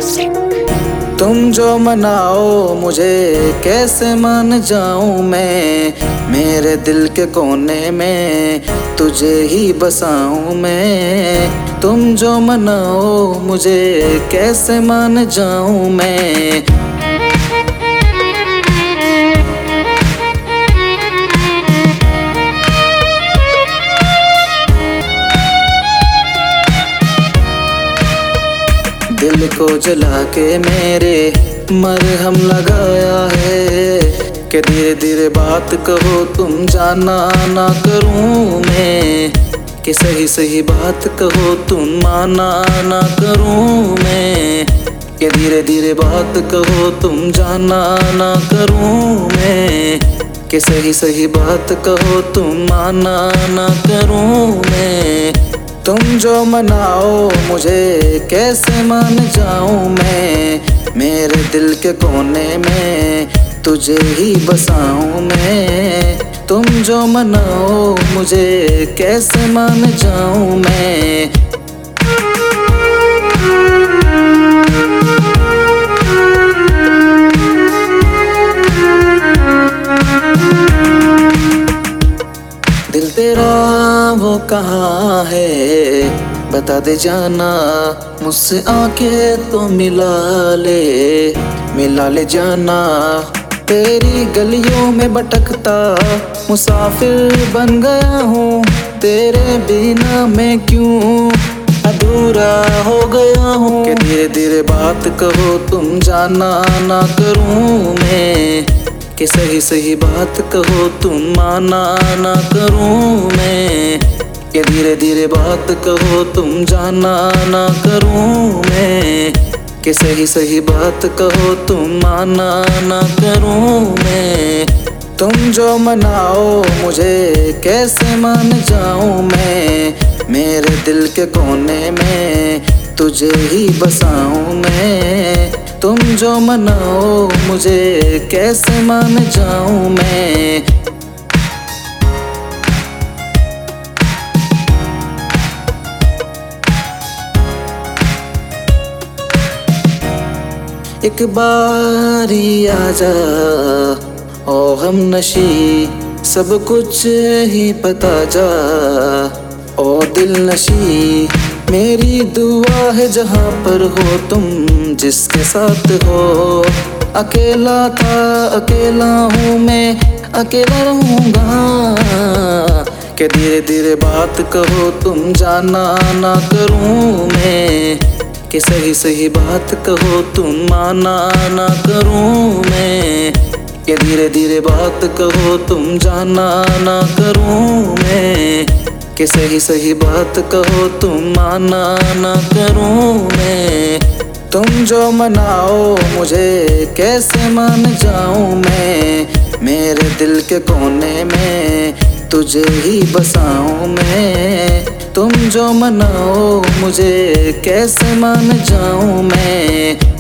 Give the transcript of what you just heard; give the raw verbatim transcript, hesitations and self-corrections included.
तुम जो मनाओ मुझे कैसे मान जाऊं मैं, मेरे दिल के कोने में तुझे ही बसाऊं मैं। तुम जो मनाओ मुझे कैसे मान जाऊं मैं। दिल को जला के मेरे मरहम लगाया है कि धीरे धीरे बात कहो तुम जाना ना करूं मैं, कि सही सही बात कहो तुम माना ना करूं मैं, कि धीरे धीरे बात कहो तुम जाना ना करूं मैं, कि सही सही बात कहो तुम माना ना करूं मैं। तुम जो मनाओ मुझे कैसे मान जाऊं मैं, मेरे दिल के कोने में तुझे ही बसाऊं मैं। तुम जो मनाओ मुझे कैसे मान जाऊं मैं। दिल तेरा वो कहाँ है बता दे जाना, मुझसे आंखें तो मिला ले मिला ले जाना। तेरी गलियों में भटकता मुसाफिर बन गया हूँ, तेरे बिना मैं क्यों अधूरा हो गया हूँ। कि धीरे धीरे बात कहो तुम जाना ना करूँ मैं, कि सही सही बात कहो तुम माना ना करूं मैं, कि धीरे धीरे बात कहो तुम जाना ना करूं मैं, कि सही सही बात कहो तुम माना ना करूं मैं। तुम जो मनाओ मुझे कैसे मान जाऊं मैं, मेरे दिल के कोने में तुझे ही बसाऊं मैं। तुम जो मनाओ मुझे कैसे मान जाऊं मैं। एक बारी आजा ओ हम नशी, सब कुछ ही पता जा ओ दिल नशी। मेरी दुआ है जहाँ पर हो तुम जिसके साथ हो, अकेला था अकेला हूँ मैं अकेला रहूँगा। कि धीरे धीरे बात कहो तुम जाना ना करूँ मैं, कि सही सही बात कहो तुम माना ना करूँ मैं, कि धीरे धीरे बात कहो तुम जाना ना करूँ मैं, कि सही सही बात कहो तुम माना ना करूं मैं। तुम जो मनाओ मुझे कैसे मान जाऊं मैं, मेरे दिल के कोने में तुझे ही बसाऊं मैं। तुम जो मनाओ मुझे कैसे मान जाऊं मैं।